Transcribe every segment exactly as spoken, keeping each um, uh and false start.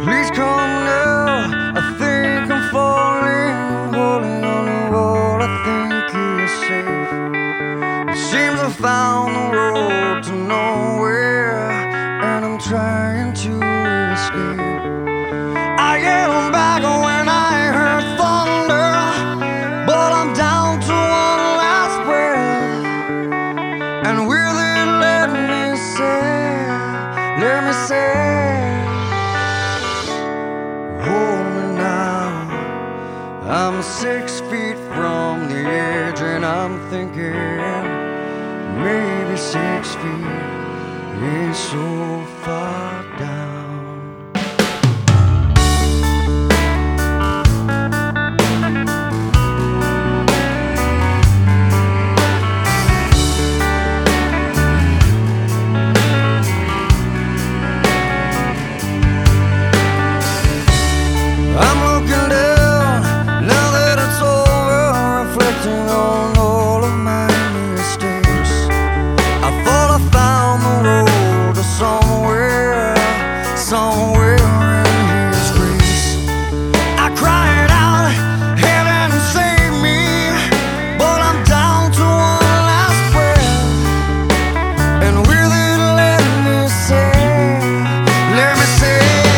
Please come now, I think I'm falling, holding on to what I think is safe. It seems I found the road to nowhere, and I'm trying to escape. I get back when I heard thunder, but I'm down to one last breath. And will it let me say, let me say, hold me now. I'm six feet from the edge, and I'm thinking maybe six feet ain't so far down. I'm looking down, now that it's over, reflecting on all of my mistakes. I thought I found the road to somewhere, somewhere in His grace. I cried out, heaven save me, but I'm down to one last breath. And will it let me say, let me say,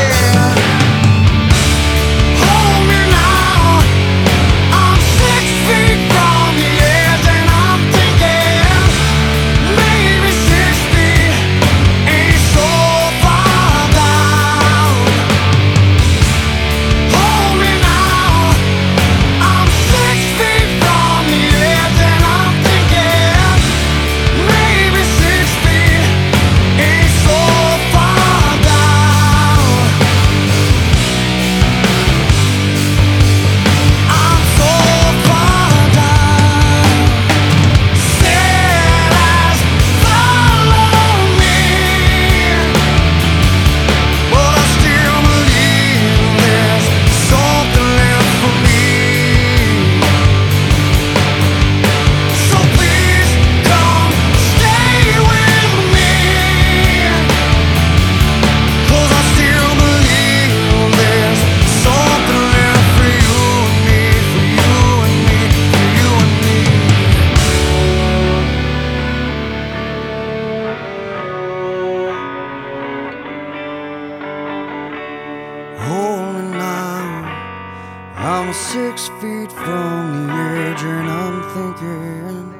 hold me now. I'm six feet from the edge, and I'm thinking